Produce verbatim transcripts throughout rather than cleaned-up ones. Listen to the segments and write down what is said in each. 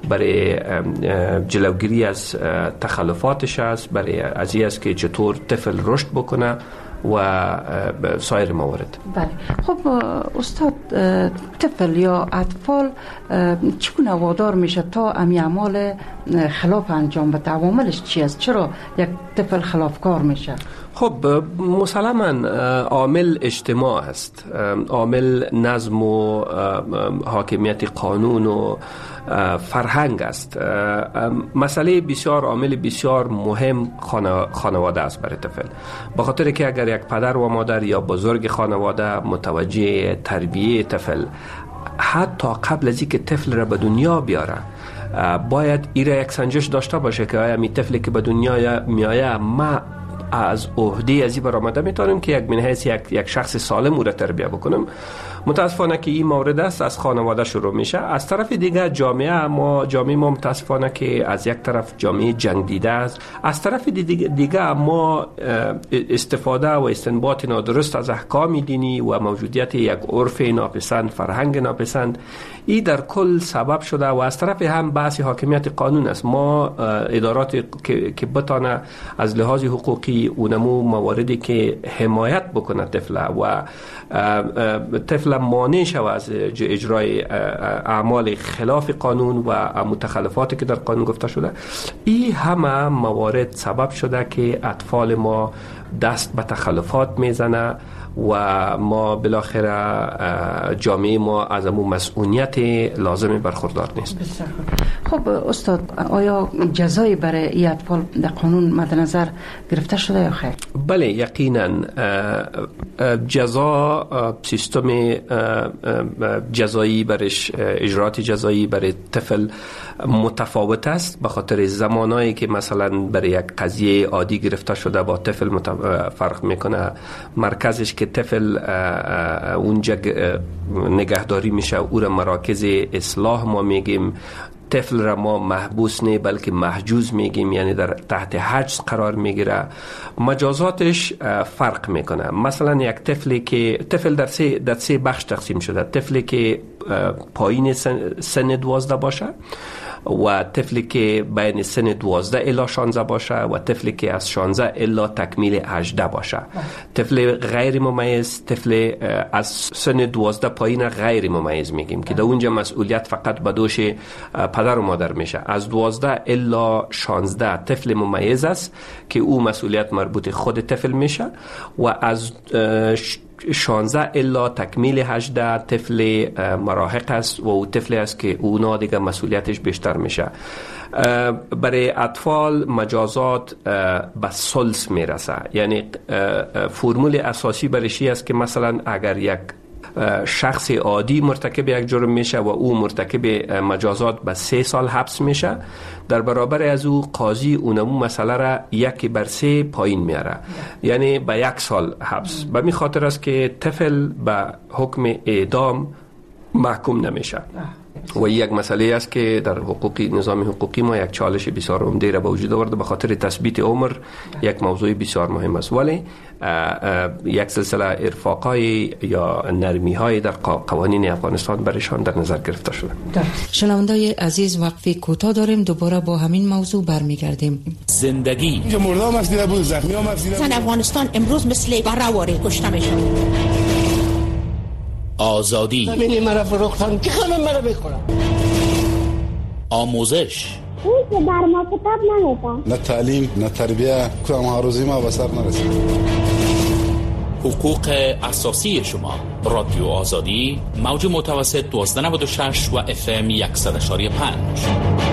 برای جلوگیری از تخلفاتش است، برای از این است که چطور طفل رشد بکنه و سایر موارد. بله. خب استاد، طفل یا اطفال چگونه وادار میشه تا امی اعمال خلاف انجام بده؟ عواملش چی است؟ چرا یک طفل خلافکار میشه؟ خب مسلماً عامل اجتماع است، عامل نظم و حاکمیت قانون و فرهنگ است. مسئله بسیار عامل بسیار مهم خانواده است برای طفل، به خاطر که اگر یک پدر و مادر یا بزرگ خانواده متوجه تربیه طفل حتی قبل از اینکه طفل را به دنیا بیاره باید ایره یک سنجش داشته باشه که آیا می طفلی که به دنیا میآید ما از عهده از این برآمده میتونم که یک منحیث یک یک شخص سالم او را تربیت بکنم. متاسفانه که این مورد است از خانواده شروع میشه. از طرف دیگه جامعه ما جامعه ما متاسفانه که از یک طرف جامعه جنگ دیده است، از طرف دیگه ما استفاده و استنباط نادرست از احکام دینی و موجودیت یک عرف ناپسند، فرهنگ ناپسند، این در کل سبب شده و از طرف هم بحث حاکمیت قانون است. ما ادارات که بتانه از لحاظ حقوقی اونمو مواردی که حمایت بکنه طفل و طفل مانع شود از اجرای اعمال خلاف قانون و متخلفاتی که در قانون گفته شده، این همه موارد سبب شده که اطفال ما دست به تخلفات میزنه و ما بالاخره جامعه ما از امون مسئولیت لازم برخوردار نیست. خب استاد، آیا جزایی برای این اطفال در قانون مد نظر گرفته شده یا خیر؟ بله، یقینا جزا، سیستم جزایی برش، اجرات جزایی برای طفل متفاوت است، به خاطر زمانایی که مثلا برای یک قضیه عادی گرفته شده با طفل فرق میکنه. مرکزش که طفل اونجا نگهداری میشه او را مراکز اصلاح ما میگیم، طفل را ما محبوس نه بلکه محجوز میگیم، یعنی در تحت حجز قرار میگیره. مجازاتش فرق میکنه. مثلا یک طفلی که طفل در سه در سه بخش تقسیم شده: طفلی که پایین سن, سن دوازده باشه و طفلی که بین سن دوازده الی شانزده باشه و طفلی که از شانزده الی تکمیل هجده باشه. طفل غیر ممیز، طفل از سن دوازده پایین غیر ممیز میگیم که در اونجا مسئولیت فقط به دوش پدر و مادر میشه. از دوازده الی شانزده طفل ممیز است که او مسئولیت مربوط خود طفل میشه و از شانزده الا تکمیل هجده طفل مراهق است و او طفل است که اونا دیگه مسئولیتش بیشتر میشه. برای اطفال مجازات به ثلث میرسه، یعنی فرمول اساسی برشی است که مثلا اگر یک شخص عادی مرتکب یک جرم میشه و او مرتکب مجازات به سه سال حبس میشه، در برابر از او قاضی اونمو مسئله را یک بر سه پایین میاره، یعنی به یک سال حبس. به می خاطر است که طفل به حکم اعدام محکوم نمیشه و یک مسئله است که در حقوقی نظام حقوقی ما یک چالش بسیار عمده را به وجود آورده، به خاطر تثبیت عمر یک موضوع بسیار مهم است. ولی یک سلسله ارفاقای یا نرمی های در قوانین افغانستان برشان در نظر گرفته شده. شنوندای عزیز، وقفی کوتاه داریم، دوباره با همین موضوع برمیگردیم. زندگی مردم افسیده بود، زخمی هم افسیده بود. افغانستان امروز مثل برواره کشته میشه. آزادی ببینی مرا فروختن که خانم مرا بخورم. آموزش اون که بر ما کتاب نمیدن، نه تعلیم نه تربیه، کام هاروزی ما بسر نرسید. حقوق اساسی شما. رادیو آزادی، موج متوسط دوازده نود و شش و اف ام صد و شش و پنج.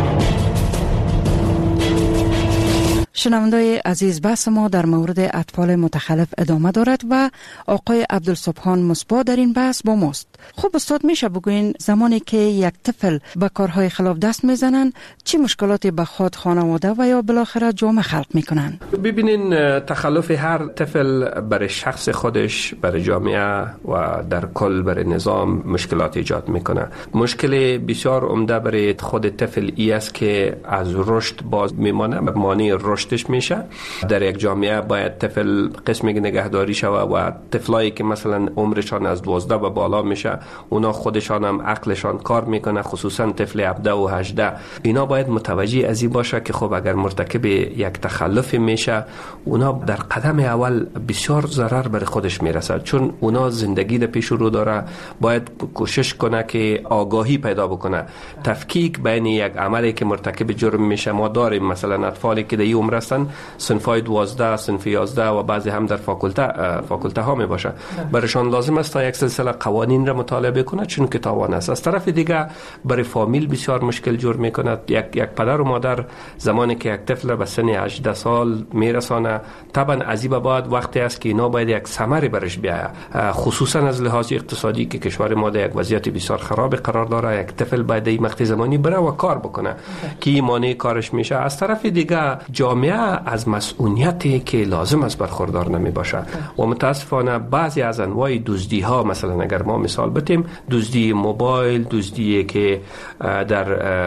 شنوندای عزیز، بحث ما در مورد اطفال متخلف ادامه دارد و آقای عبدالسبحان مصباح در این بحث با ماست. خب استاد، میشه بگوین زمانی که یک طفل به کارهای خلاف دست میزنن چه مشکلاتی به خود، خانواده و یا بالاخره جامعه خلق میکنن؟ ببینین، تخلف هر طفل برای شخص خودش، برای جامعه و در کل برای نظام مشکلات ایجاد میکنه. مشکل بسیار عمده برای خود طفل ای است که از رشد باز میمانه، مانع رشد رشدش میشه. در یک جامعه باید طفل قسمی نگهداری شود و طفلایی که مثلا عمرشان از دوازده به بالا میشه اونا خودشان هم عقلشان کار میکنه، خصوصا طفل هفده و هجده، اینا باید متوجه از این باشه که خب اگر مرتکب یک تخلف میشه اونا در قدم اول بسیار ضرر بر خودش میرسه، چون اونا زندگی در پیش رو داره. باید کوشش کنه که آگاهی پیدا بکنه، تفکیک بین یک عملی که مرتکب جرم میشه. ما داریم مثلا اطفالی که در این عمر هستن، صنفای دوازده، صنف یازده و بعضی هم در فاکولته فاکولته ها می باشه، برشان لازم است تا یک سلسله قوانین را مطالعه کنه چون که تاوان است. از طرف دیگه برای فامیل بسیار مشکل جور میکنه. یک یک پدر و مادر زمانی که یک طفل به سن هجده سال میرسانه، طبعا از این به بعد وقتی است که اینا باید یک ثمری برش بیاید، خصوصا از لحاظ اقتصادی که کشور ما در یک وضعیت بسیار خراب قرار داره. یک طفل باید این مقطع زمانی بره و کار بکنه که مانع کارش میشه. از طرف دیگه جامعه از مسئولیتی که لازم است برخوردار نمی باشه و متاسفانه بعضی از انواع دزدی ها، مثلا اگر ما مثال بتیم دزدی موبایل، دزدی که در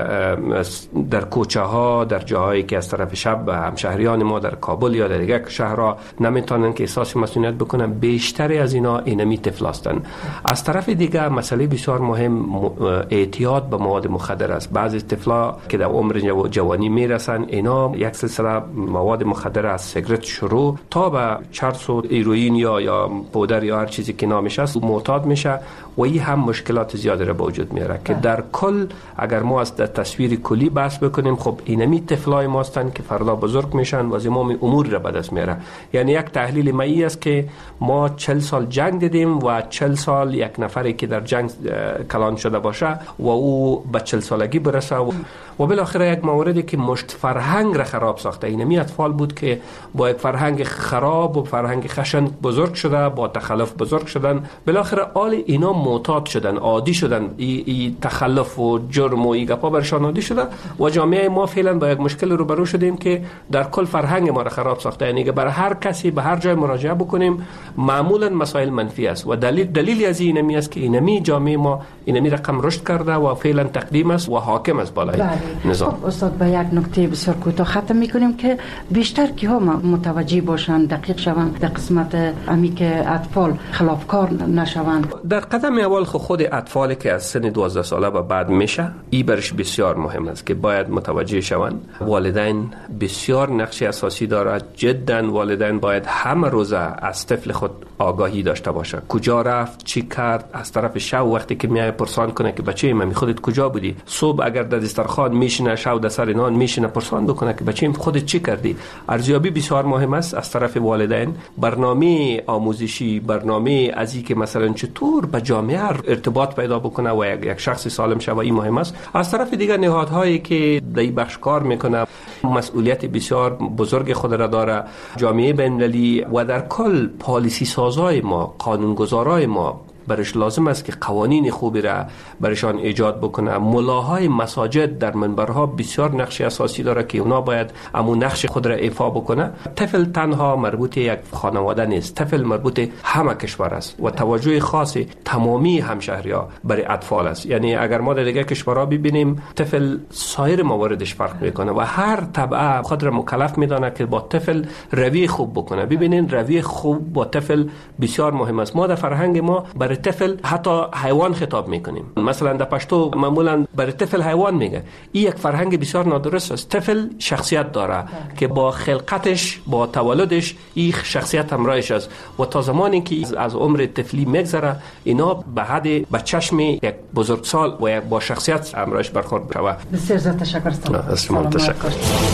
در کوچه ها، در جاهایی که از طرف شب همشهریان ما در کابل یا در دیگر شهرها نمیتونن که احساس مسئولیت بکنن، بیشتر از اینا اینمی طفل هستند. از طرف دیگه مسئله بسیار مهم اعتیاد به مواد مخدر است. بعضی طفلا که در عمر جوانی میرسن اینا یک سلسله مواد مخدر از سیگرت شروع تا به چرس و هیروئین یا یا پودر یا هر چیزی که نامش است معتاد میشه و این هم مشکلات زیادی را به وجود میاره که در کل اگر ما از تصویر کلی بحث بکنیم، خب اینمی طفلای ما هستند که فردا بزرگ میشن و زمام امور را به دست میاره. یعنی یک تحلیل مایی است که ما چهل سال جنگ دیدیم و چهل سال یک نفری که در جنگ کلان شده باشه و او به چهل سالگی برسه و, و بالاخره یک موردی که مشت فرهنگ را خراب ساخته. اینمی اطفال بود که با یک فرهنگ خراب و فرهنگ خشن بزرگ شده، با تخلف بزرگ شدن، بالاخره آل اینا معتاد شدن، عادی شدن، ای, ای تخلف و جرم و ای گپا برشان عادی شده و جامعه ما فعلا با یک مشکل روبرو شدیم که در کل فرهنگ ما را خراب ساخته. یعنی که برای هر کسی به هر جای مراجعه بکنیم معمولا مسائل منفی است و دلیل دلیلی از اینمی است که اینمی جامعه ما اینمی رقم رشد کرده و فعلا تقدیم است و حاکم است بالای نظام. خب استاد به یک نکته بسیار کوتاه ختم میکنیم که بیشتر کی ها متوجه باشند، دقیق شوند در قسمت امی که اطفال خلافکار نشوند. در قدم اول خود اطفالی که از سن دوازده ساله به بعد میشه ای برش بسیار مهم است که باید متوجه شوند. والدین بسیار نقش اساسی دارد. جدا والدین باید همه روزه از طفل خود آگاهی داشته باشه، کجا رفت، چی کرد. از طرف شب وقتی که میای پرسان کنه که بچه من خودت کجا بودی، صبح اگر در دسترخوان میشینه، شب در سر نان میشینه، پرسان بکنه که بچه خودت چی کردی. ارزیابی بسیار مهم است از طرف والدین. برنامه آموزشی، برنامه ازی که مثلا چطور با جامعه ارتباط پیدا بکنه و یک شخص سالم شوه، این مهم است. از طرف دیگر نهادهایی که در این بخش کار میکنه مسئولیت بسیار بزرگ خود را داره، جامعه بین‌المللی و در کل پالیسی سازای ما، قانونگذارای ما برش لازم است که قوانین خوبی را برشان ایجاد بکنه. ملاهای مساجد در منبرها بسیار نقش اساسی داره که اونا باید امون نقش خود را ایفا بکنه. طفل تنها مربوط یک خانواده نیست، طفل مربوط همه کشور است و توجه خاص تمامی همشهری‌ها برای اطفال است. یعنی اگر ما در دیگه کشورها ببینیم طفل سایر مواردش فرق میکنه و هر طبقه خود را مکلف میدانه که با طفل روی خوب بکنه. ببینین روی خوب با طفل بسیار مهم است. ما در فرهنگ ما برای طفل حتی حیوان خطاب میکنیم. مثلا در پشتو معمولا برای طفل حیوان میگه. این یک فرهنگ بسیار نادرست است. طفل شخصیت داره که با خلقتش، با تولدش این شخصیت همراهش است و تا زمانی که از عمر طفلی میگذره اینا به حد به چشم یک بزرگسال و یک با شخصیت همراهش برخورد میشه. بسیار زیاد تشکر استاد. تشکر.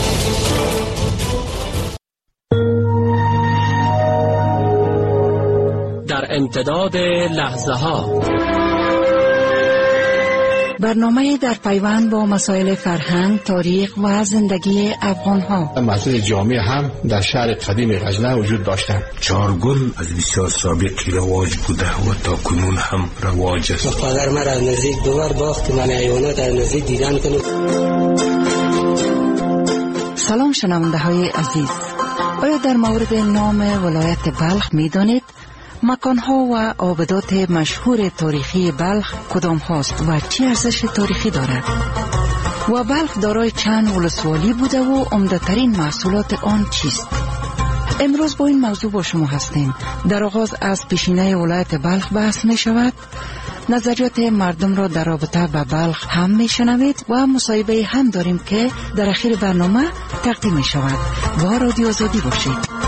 در امتداد لحظه ها برنامه در پیوند با مسائل فرهنگ، تاریخ و زندگی افغان ها. مسئله جامعه هم در شهر قدیم غزنه وجود داشتند. چارگل از بسیار سابقی رواج بوده و تا کنون هم رواج است. پدر مرا از نزدیک دوبار باخت من حیوانات از نزدیک دیدن کنم. سلام شنونده های عزیز، آیا در مورد نام ولایت بلخ می دانید؟ مکان‌ها و آبادات مشهور تاریخی بلخ کدام هاست و چه ارزش تاریخی دارد؟ و بلخ دارای چند ولسوالی بوده و عمده‌ترین محصولات آن چیست؟ امروز با این موضوع با شما هستیم. در آغاز از پیشینه ولایت بلخ بحث می شود. نظریات مردم را در رابطه با بلخ هم می شنوید و مصاحبه هم داریم که در اخیر برنامه تقدیم می شود. با رادیو آزادی باشید.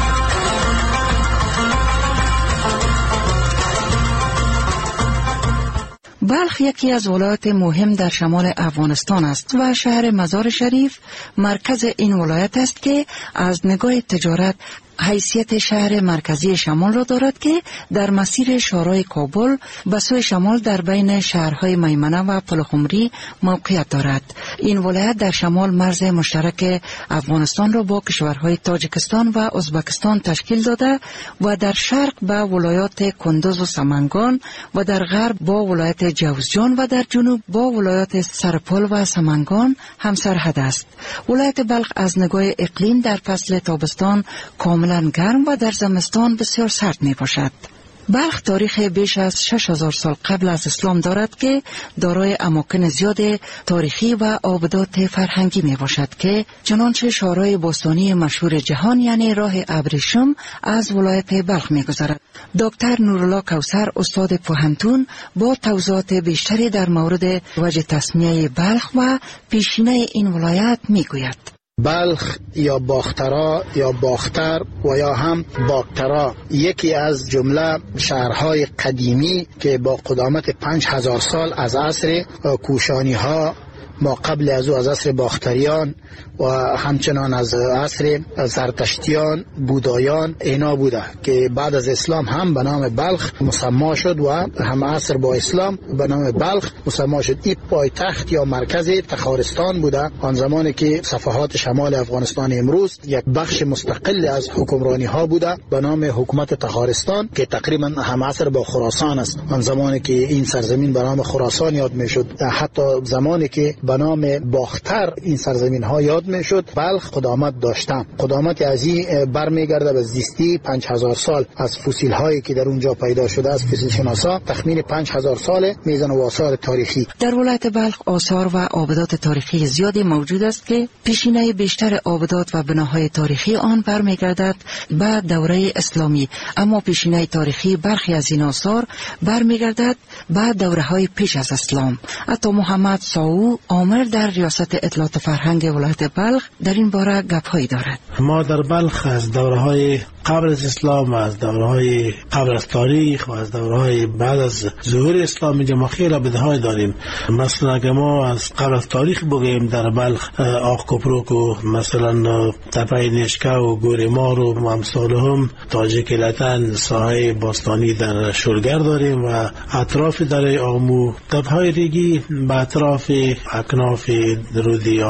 بلخ یکی از ولایات مهم در شمال افغانستان است و شهر مزار شریف مرکز این ولایت است که از نگاه تجارت حیثیت شهر مرکزی شمال را دارد که در مسیر شارای کابل به سوی شمال در بین شهرهای میمنه و پلخمری موقعیت دارد. این ولایت در شمال مرز مشترک افغانستان را با کشورهای تاجیکستان و ازبکستان تشکیل داده و در شرق با ولایات کندوز و سمنگان و در غرب با ولایت جوزجان و در جنوب با ولایات سرپل و سمنگان همسرحد است. ولایت بلخ از نگاه اقلیم در فصل تابستان کاملا گرم و در زمستان بسیار سرد می باشد. بلخ تاریخ بیش از شش هزار سال قبل از اسلام دارد که دارای اماکن زیاد تاریخی و آبدات فرهنگی می باشد که چنانچه شارای باستانی مشهور جهان یعنی راه ابریشم از ولایت بلخ می گذرد. دکتر نورالله کوثر استاد پوهنتون با توضیحات بیشتری در مورد وجه تسمیه بلخ و پیشینه این ولایت می گوید. بلخ یا باخترا یا باختر و یا هم باخترا یکی از جمله شهرهای قدیمی که با قدامت پنج هزار سال از عصر کوشانی ها ما قبل از او از عصر باختریان و همچنان از عصر زرتشتیان بودایان اینا بوده که بعد از اسلام هم به نام بلخ مسما شد و هم عصر با اسلام به نام بلخ مسما شد. این پایتخت یا مرکز تخارستان بوده آن زمانی که صفحات شمال افغانستان امروز یک بخش مستقل از حکمرانی ها بوده به نام حکومت تخارستان که تقریبا هم عصر با خراسان است. آن زمانی که این سرزمین به نام خراسان یاد می شد حتی زمانی که به نام باختر این سرزمین ها یاد می شد بلخ قدامت داشتن. قدامت از این برمیگرده به زیستی پنج هزار سال از فسیل هایی که در اونجا پیدا شده از فسیل شناسا تخمین پنج هزار سال میزان و آثار تاریخی. در ولایت بلخ آثار و آبدات تاریخی زیادی موجود است که پیشینه بیشتر آبدات و بناهای تاریخی آن برمیگردد به دوره اسلامی، اما پیشینه تاریخی برخی از این آثار برمیگردد به دوره های پیش از اسلام. حتی محمد ساو عامر در ریاست اطلاعات فرهنگ ولایت بلخ در این باره گپ‌هایی دارد. ما در بلخ از دوره‌های قبل از اسلام و از دوره‌های قبل از تاریخ و از دوره‌های بعد از ظهور اسلام اینجا ما خیلی بدهای داریم. مثلا اگه ما از قبل از تاریخ بگیم در بلخ آق کپروک و مثلا تپه نشکه و گوریمار و امثال هم تاجیک لتن ساحه باستانی در شلگر داریم و اطراف در آمو تپه‌های ریگی به اطراف اکناف رودی